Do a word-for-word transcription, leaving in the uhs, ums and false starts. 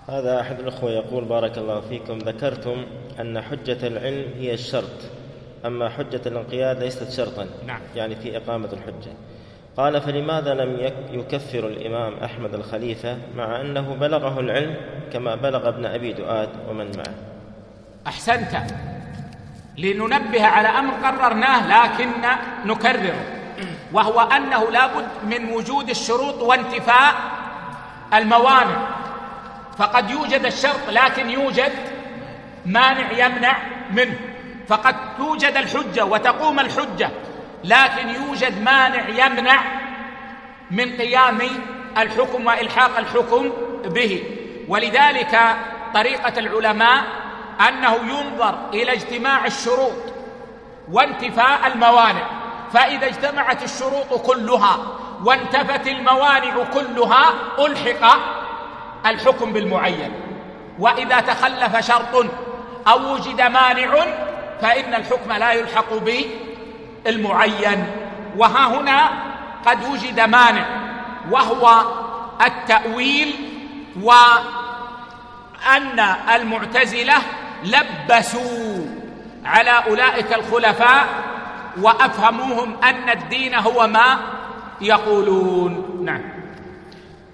هذا أحد الأخوة يقول: بارك الله فيكم، ذكرتم أن حجة العلم هي الشرط، أما حجة الانقياد ليست شرطا. نعم. يعني في إقامة الحجة. قال: فلماذا لم يكفر الإمام أحمد الخليفة مع أنه بلغه العلم كما بلغ ابن أبي دؤاد ومن معه؟ أحسنت، لننبه على أمر قررناه لكن نكرره، وهو أنه لا بد من وجود الشروط وانتفاء الموانع. فقد يوجد الشرط لكن يوجد مانع يمنع منه، فقد توجد الحجة وتقوم الحجة لكن يوجد مانع يمنع من قيام الحكم وإلحاق الحكم به. ولذلك طريقة العلماء أنه ينظر إلى اجتماع الشروط وانتفاء الموانع، فإذا اجتمعت الشروط كلها وانتفت الموانع كلها ألحق الحكم بالمعين، وإذا تخلف شرط أو وجد مانع فإن الحكم لا يلحق بالمعين. وها هنا قد وجد مانع وهو التأويل، وأن المعتزلة لبسوا على أولئك الخلفاء وأفهموهم أن الدين هو ما يقولون.